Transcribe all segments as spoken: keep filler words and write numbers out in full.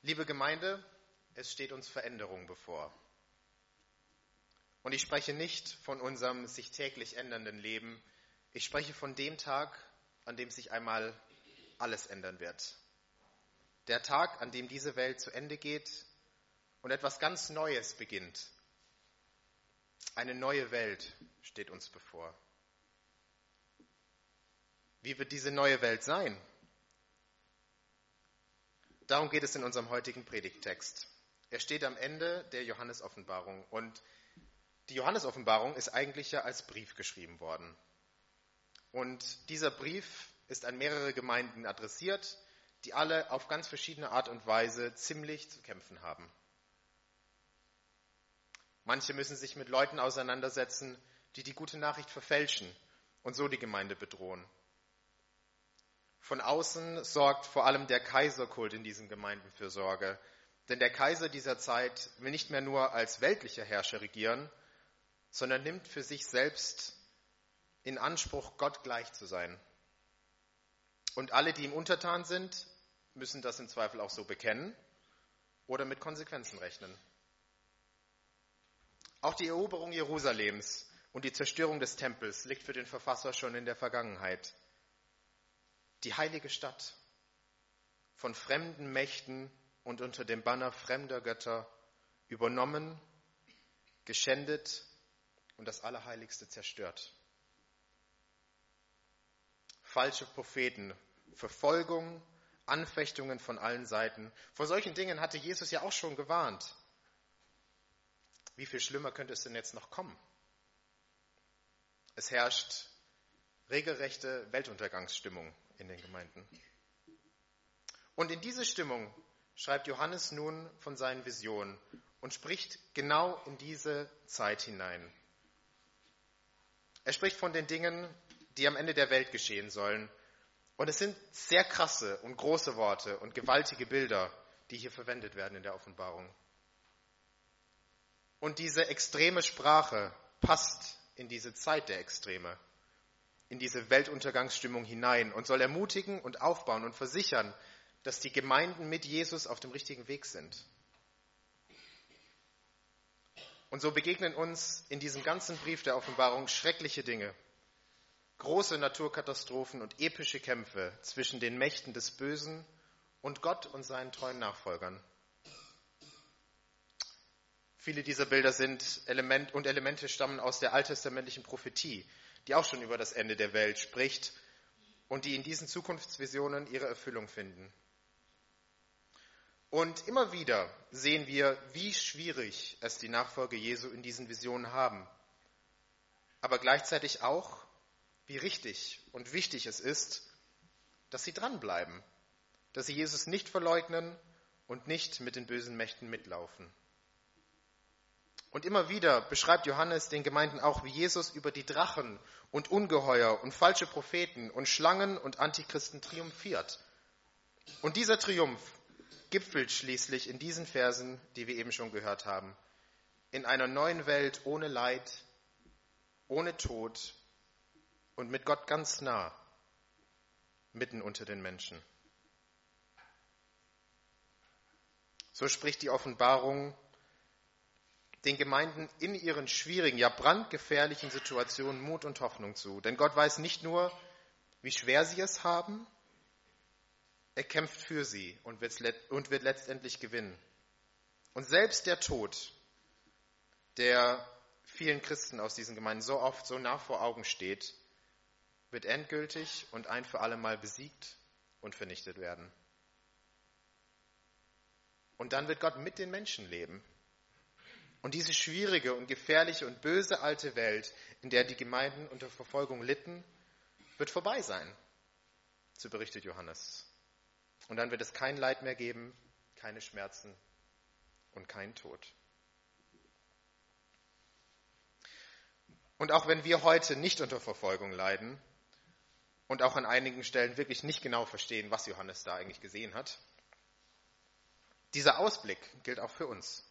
Liebe Gemeinde, es steht uns Veränderung bevor. Und ich spreche nicht von unserem sich täglich ändernden Leben. Ich spreche von dem Tag, an dem sich einmal alles ändern wird. Der Tag, an dem diese Welt zu Ende geht und etwas ganz Neues beginnt. Eine neue Welt steht uns bevor. Wie wird diese neue Welt sein? Darum geht es in unserem heutigen Predigttext. Er steht am Ende der Johannes-Offenbarung und die Johannes-Offenbarung ist eigentlich ja als Brief geschrieben worden. Und dieser Brief ist an mehrere Gemeinden adressiert, die alle auf ganz verschiedene Art und Weise ziemlich zu kämpfen haben. Manche müssen sich mit Leuten auseinandersetzen, die die gute Nachricht verfälschen und so die Gemeinde bedrohen. Von außen sorgt vor allem der Kaiserkult in diesen Gemeinden für Sorge. Denn der Kaiser dieser Zeit will nicht mehr nur als weltlicher Herrscher regieren, sondern nimmt für sich selbst in Anspruch, Gott gleich zu sein. Und alle, die ihm untertan sind, müssen das im Zweifel auch so bekennen oder mit Konsequenzen rechnen. Auch die Eroberung Jerusalems und die Zerstörung des Tempels liegt für den Verfasser schon in der Vergangenheit. Die heilige Stadt, von fremden Mächten und unter dem Banner fremder Götter übernommen, geschändet und das Allerheiligste zerstört. Falsche Propheten, Verfolgung, Anfechtungen von allen Seiten. Vor solchen Dingen hatte Jesus ja auch schon gewarnt. Wie viel schlimmer könnte es denn jetzt noch kommen? Es herrscht regelrechte Weltuntergangsstimmung in den Gemeinden. Und in diese Stimmung schreibt Johannes nun von seinen Visionen und spricht genau in diese Zeit hinein. Er spricht von den Dingen, die am Ende der Welt geschehen sollen. Und es sind sehr krasse und große Worte und gewaltige Bilder, die hier verwendet werden in der Offenbarung. Und diese extreme Sprache passt in diese Zeit der Extreme, in diese Weltuntergangsstimmung hinein und soll ermutigen und aufbauen und versichern, dass die Gemeinden mit Jesus auf dem richtigen Weg sind. Und so begegnen uns in diesem ganzen Brief der Offenbarung schreckliche Dinge, große Naturkatastrophen und epische Kämpfe zwischen den Mächten des Bösen und Gott und seinen treuen Nachfolgern. Viele dieser Bilder sind Element und Elemente stammen aus der alttestamentlichen Prophetie, die auch schon über das Ende der Welt spricht und die in diesen Zukunftsvisionen ihre Erfüllung finden. Und immer wieder sehen wir, wie schwierig es die Nachfolger Jesu in diesen Visionen haben, aber gleichzeitig auch, wie richtig und wichtig es ist, dass sie dranbleiben, dass sie Jesus nicht verleugnen und nicht mit den bösen Mächten mitlaufen. Und immer wieder beschreibt Johannes den Gemeinden auch, wie Jesus über die Drachen und Ungeheuer und falsche Propheten und Schlangen und Antichristen triumphiert. Und dieser Triumph gipfelt schließlich in diesen Versen, die wir eben schon gehört haben, in einer neuen Welt ohne Leid, ohne Tod und mit Gott ganz nah, mitten unter den Menschen. So spricht die Offenbarung den Gemeinden in ihren schwierigen, ja brandgefährlichen Situationen Mut und Hoffnung zu. Denn Gott weiß nicht nur, wie schwer sie es haben, er kämpft für sie und wird, und wird letztendlich gewinnen. Und selbst der Tod, der vielen Christen aus diesen Gemeinden so oft so nah vor Augen steht, wird endgültig und ein für alle Mal besiegt und vernichtet werden. Und dann wird Gott mit den Menschen leben. Und diese schwierige und gefährliche und böse alte Welt, in der die Gemeinden unter Verfolgung litten, wird vorbei sein, so berichtet Johannes. Und dann wird es kein Leid mehr geben, keine Schmerzen und kein Tod. Und auch wenn wir heute nicht unter Verfolgung leiden und auch an einigen Stellen wirklich nicht genau verstehen, was Johannes da eigentlich gesehen hat, dieser Ausblick gilt auch für uns.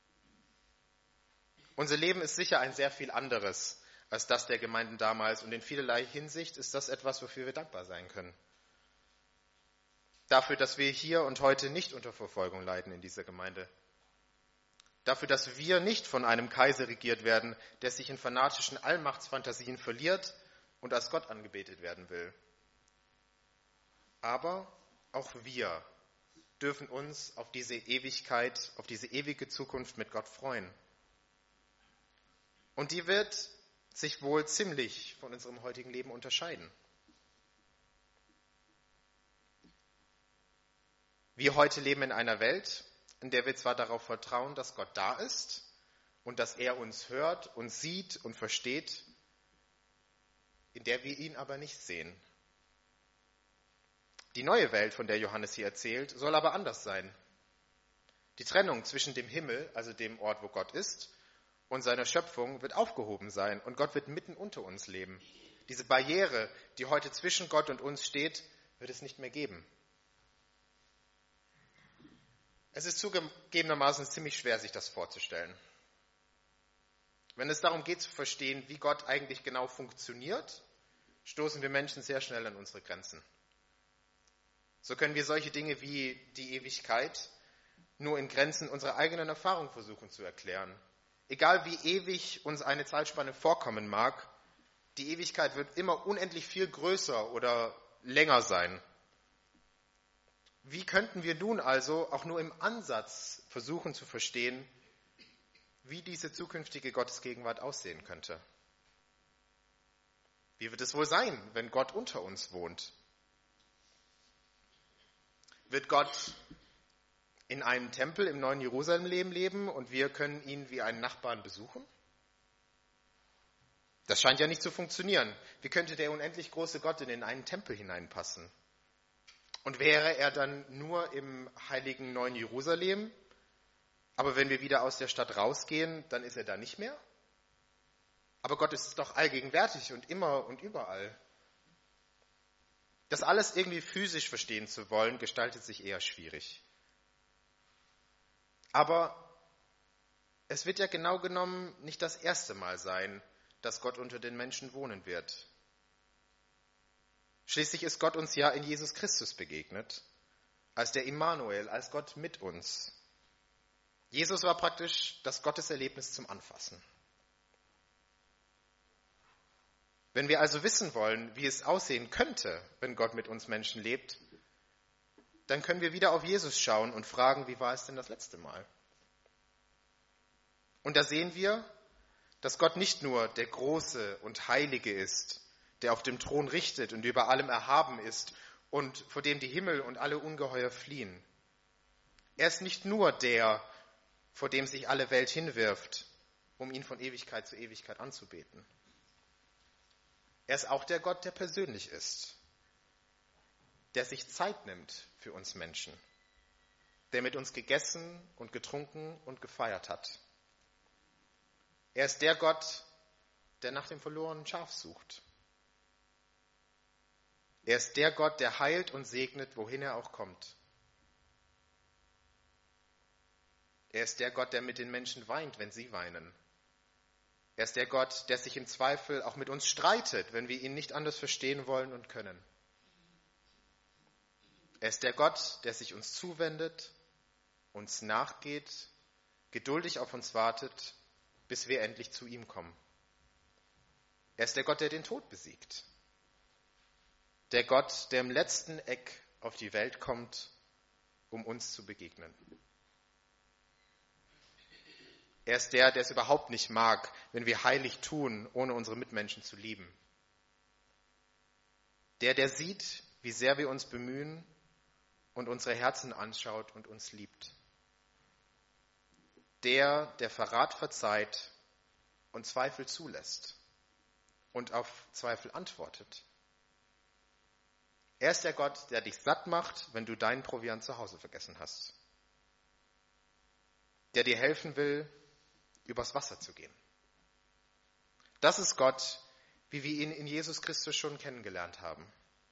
Unser Leben ist sicher ein sehr viel anderes als das der Gemeinden damals und in vielerlei Hinsicht ist das etwas, wofür wir dankbar sein können. Dafür, dass wir hier und heute nicht unter Verfolgung leiden in dieser Gemeinde. Dafür, dass wir nicht von einem Kaiser regiert werden, der sich in fanatischen Allmachtsfantasien verliert und als Gott angebetet werden will. Aber auch wir dürfen uns auf diese Ewigkeit, auf diese ewige Zukunft mit Gott freuen. Und die wird sich wohl ziemlich von unserem heutigen Leben unterscheiden. Wir heute leben in einer Welt, in der wir zwar darauf vertrauen, dass Gott da ist und dass er uns hört und sieht und versteht, in der wir ihn aber nicht sehen. Die neue Welt, von der Johannes hier erzählt, soll aber anders sein. Die Trennung zwischen dem Himmel, also dem Ort, wo Gott ist, und seiner Schöpfung wird aufgehoben sein und Gott wird mitten unter uns leben. Diese Barriere, die heute zwischen Gott und uns steht, wird es nicht mehr geben. Es ist zugegebenermaßen ziemlich schwer, sich das vorzustellen. Wenn es darum geht zu verstehen, wie Gott eigentlich genau funktioniert, stoßen wir Menschen sehr schnell an unsere Grenzen. So können wir solche Dinge wie die Ewigkeit nur in Grenzen unserer eigenen Erfahrung versuchen zu erklären. Egal wie ewig uns eine Zeitspanne vorkommen mag, die Ewigkeit wird immer unendlich viel größer oder länger sein. Wie könnten wir nun also auch nur im Ansatz versuchen zu verstehen, wie diese zukünftige Gottesgegenwart aussehen könnte? Wie wird es wohl sein, wenn Gott unter uns wohnt? Wird Gott in einem Tempel im neuen Jerusalem leben und wir können ihn wie einen Nachbarn besuchen? Das scheint ja nicht zu funktionieren. Wie könnte der unendlich große Gott denn in einen Tempel hineinpassen? Und wäre er dann nur im heiligen neuen Jerusalem? Aber wenn wir wieder aus der Stadt rausgehen, dann ist er da nicht mehr? Aber Gott ist doch allgegenwärtig und immer und überall. Das alles irgendwie physisch verstehen zu wollen, gestaltet sich eher schwierig. Aber es wird ja genau genommen nicht das erste Mal sein, dass Gott unter den Menschen wohnen wird. Schließlich ist Gott uns ja in Jesus Christus begegnet, als der Immanuel, als Gott mit uns. Jesus war praktisch das Gotteserlebnis zum Anfassen. Wenn wir also wissen wollen, wie es aussehen könnte, wenn Gott mit uns Menschen lebt, dann können wir wieder auf Jesus schauen und fragen, wie war es denn das letzte Mal? Und da sehen wir, dass Gott nicht nur der Große und Heilige ist, der auf dem Thron richtet und über allem erhaben ist und vor dem die Himmel und alle Ungeheuer fliehen. Er ist nicht nur der, vor dem sich alle Welt hinwirft, um ihn von Ewigkeit zu Ewigkeit anzubeten. Er ist auch der Gott, der persönlich ist, der sich Zeit nimmt für uns Menschen, der mit uns gegessen und getrunken und gefeiert hat. Er ist der Gott, der nach dem verlorenen Schaf sucht. Er ist der Gott, der heilt und segnet, wohin er auch kommt. Er ist der Gott, der mit den Menschen weint, wenn sie weinen. Er ist der Gott, der sich im Zweifel auch mit uns streitet, wenn wir ihn nicht anders verstehen wollen und können. Er ist der Gott, der sich uns zuwendet, uns nachgeht, geduldig auf uns wartet, bis wir endlich zu ihm kommen. Er ist der Gott, der den Tod besiegt. Der Gott, der im letzten Eck auf die Welt kommt, um uns zu begegnen. Er ist der, der es überhaupt nicht mag, wenn wir heilig tun, ohne unsere Mitmenschen zu lieben. Der, der sieht, wie sehr wir uns bemühen und unsere Herzen anschaut und uns liebt. Der, der Verrat verzeiht und Zweifel zulässt und auf Zweifel antwortet. Er ist der Gott, der dich satt macht, wenn du deinen Proviant zu Hause vergessen hast. Der dir helfen will, übers Wasser zu gehen. Das ist Gott, wie wir ihn in Jesus Christus schon kennengelernt haben.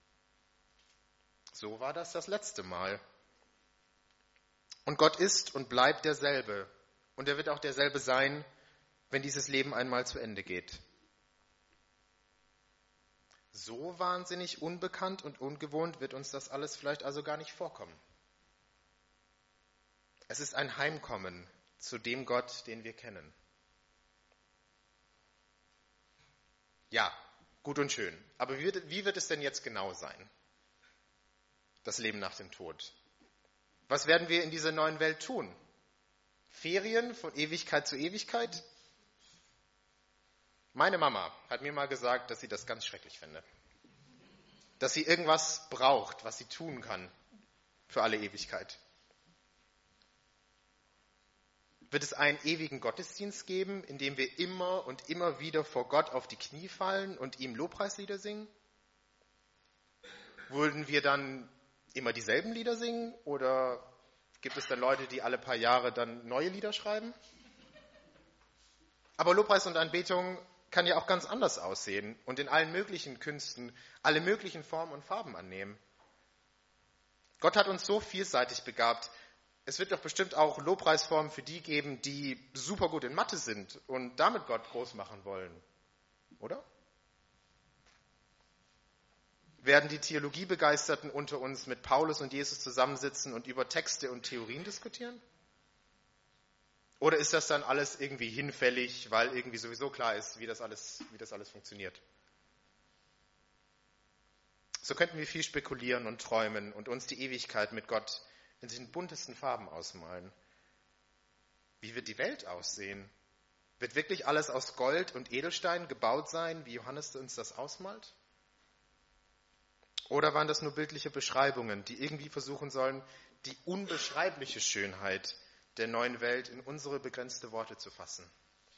So war das das letzte Mal. Und Gott ist und bleibt derselbe. Und er wird auch derselbe sein, wenn dieses Leben einmal zu Ende geht. So wahnsinnig unbekannt und ungewohnt wird uns das alles vielleicht also gar nicht vorkommen. Es ist ein Heimkommen zu dem Gott, den wir kennen. Ja, gut und schön. Aber wie wird, wie wird es denn jetzt genau sein? Das Leben nach dem Tod. Was werden wir in dieser neuen Welt tun? Ferien von Ewigkeit zu Ewigkeit? Meine Mama hat mir mal gesagt, dass sie das ganz schrecklich fände. Dass sie irgendwas braucht, was sie tun kann für alle Ewigkeit. Wird es einen ewigen Gottesdienst geben, in dem wir immer und immer wieder vor Gott auf die Knie fallen und ihm Lobpreislieder singen? Würden wir dann immer dieselben Lieder singen oder gibt es dann Leute, die alle paar Jahre dann neue Lieder schreiben? Aber Lobpreis und Anbetung kann ja auch ganz anders aussehen und in allen möglichen Künsten alle möglichen Formen und Farben annehmen. Gott hat uns so vielseitig begabt. Es wird doch bestimmt auch Lobpreisformen für die geben, die super gut in Mathe sind und damit Gott groß machen wollen, oder? Werden die Theologiebegeisterten unter uns mit Paulus und Jesus zusammensitzen und über Texte und Theorien diskutieren? Oder ist das dann alles irgendwie hinfällig, weil irgendwie sowieso klar ist, wie das alles, wie das alles funktioniert? So könnten wir viel spekulieren und träumen und uns die Ewigkeit mit Gott in den buntesten Farben ausmalen. Wie wird die Welt aussehen? Wird wirklich alles aus Gold und Edelstein gebaut sein, wie Johannes uns das ausmalt? Oder waren das nur bildliche Beschreibungen, die irgendwie versuchen sollen, die unbeschreibliche Schönheit der neuen Welt in unsere begrenzte Worte zu fassen?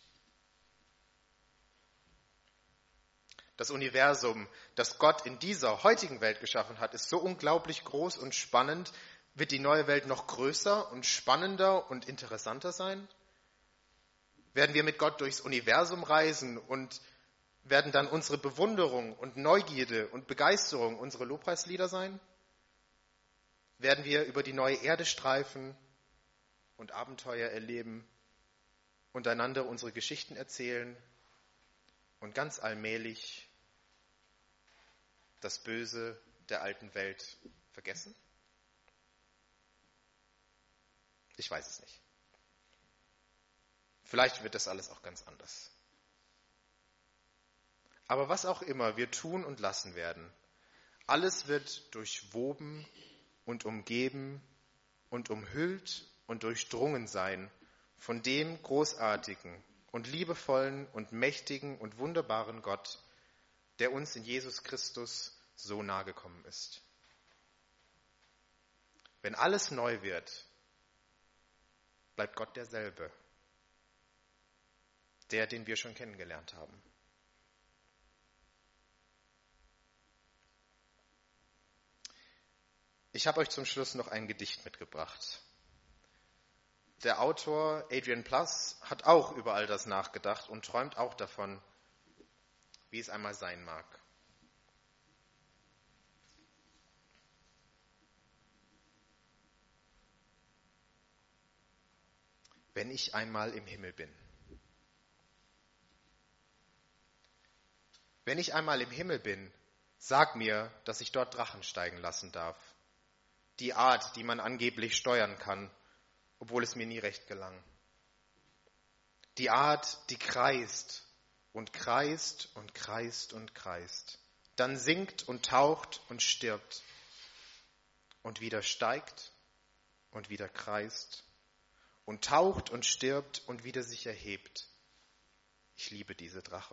Das Universum, das Gott in dieser heutigen Welt geschaffen hat, ist so unglaublich groß und spannend. Wird die neue Welt noch größer und spannender und interessanter sein? Werden wir mit Gott durchs Universum reisen und werden dann unsere Bewunderung und Neugierde und Begeisterung unsere Lobpreislieder sein? Werden wir über die neue Erde streifen und Abenteuer erleben und einander unsere Geschichten erzählen und ganz allmählich das Böse der alten Welt vergessen? Ich weiß es nicht. Vielleicht wird das alles auch ganz anders. Aber was auch immer wir tun und lassen werden, alles wird durchwoben und umgeben und umhüllt und durchdrungen sein von dem großartigen und liebevollen und mächtigen und wunderbaren Gott, der uns in Jesus Christus so nahe gekommen ist. Wenn alles neu wird, bleibt Gott derselbe, der, den wir schon kennengelernt haben. Ich habe euch zum Schluss noch ein Gedicht mitgebracht. Der Autor Adrian Plass hat auch über all das nachgedacht und träumt auch davon, wie es einmal sein mag. Wenn ich einmal im Himmel bin. Wenn ich einmal im Himmel bin, sag mir, dass ich dort Drachen steigen lassen darf. Die Art, die man angeblich steuern kann, obwohl es mir nie recht gelang. Die Art, die kreist und kreist und kreist und kreist, dann sinkt und taucht und stirbt und wieder steigt und wieder kreist und taucht und stirbt und wieder sich erhebt. Ich liebe diese Drachen.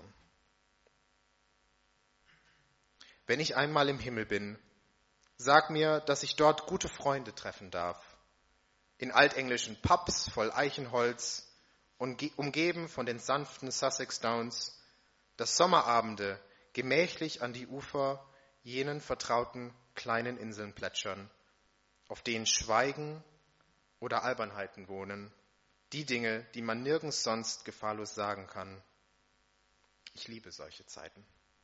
Wenn ich einmal im Himmel bin, sag mir, dass ich dort gute Freunde treffen darf. In altenglischen Pubs voll Eichenholz und umgeben von den sanften Sussex Downs, dass Sommerabende gemächlich an die Ufer jenen vertrauten kleinen Inseln plätschern, auf denen Schweigen oder Albernheiten wohnen, die Dinge, die man nirgends sonst gefahrlos sagen kann. Ich liebe solche Zeiten.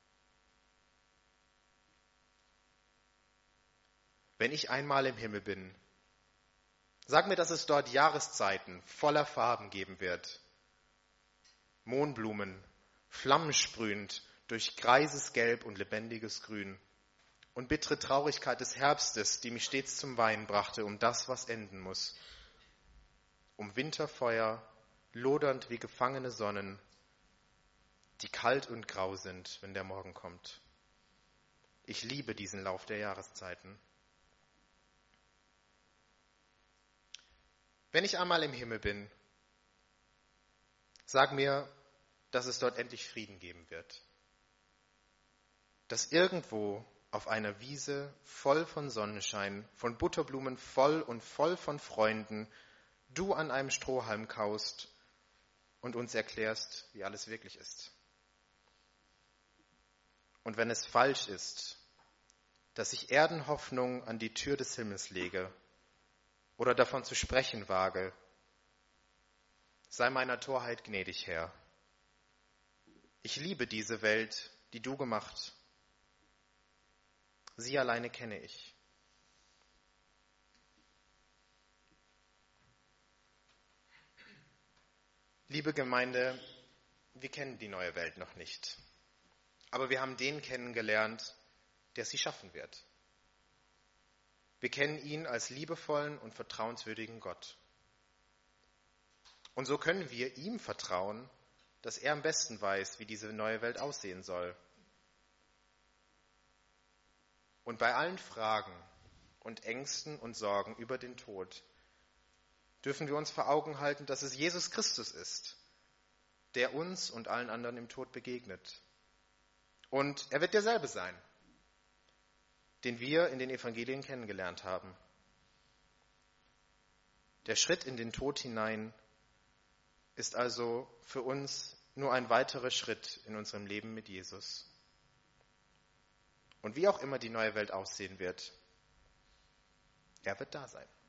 Wenn ich einmal im Himmel bin, sag mir, dass es dort Jahreszeiten voller Farben geben wird. Mohnblumen, flammensprühend durch greises Gelb und lebendiges Grün und bittere Traurigkeit des Herbstes, die mich stets zum Weinen brachte, um das, was enden muss, um Winterfeuer, lodernd wie gefangene Sonnen, die kalt und grau sind, wenn der Morgen kommt. Ich liebe diesen Lauf der Jahreszeiten. Wenn ich einmal im Himmel bin, sag mir, dass es dort endlich Frieden geben wird. Dass irgendwo auf einer Wiese voll von Sonnenschein, von Butterblumen voll und voll von Freunden, du an einem Strohhalm kaust und uns erklärst, wie alles wirklich ist. Und wenn es falsch ist, dass ich Erdenhoffnung an die Tür des Himmels lege oder davon zu sprechen wage, sei meiner Torheit gnädig, Herr. Ich liebe diese Welt, die du gemacht. Sie alleine kenne ich. Liebe Gemeinde, wir kennen die neue Welt noch nicht, aber wir haben den kennengelernt, der sie schaffen wird. Wir kennen ihn als liebevollen und vertrauenswürdigen Gott. Und so können wir ihm vertrauen, dass er am besten weiß, wie diese neue Welt aussehen soll. Und bei allen Fragen und Ängsten und Sorgen über den Tod dürfen wir uns vor Augen halten, dass es Jesus Christus ist, der uns und allen anderen im Tod begegnet. Und er wird derselbe sein, den wir in den Evangelien kennengelernt haben. Der Schritt in den Tod hinein ist also für uns nur ein weiterer Schritt in unserem Leben mit Jesus. Und wie auch immer die neue Welt aussehen wird, er wird da sein.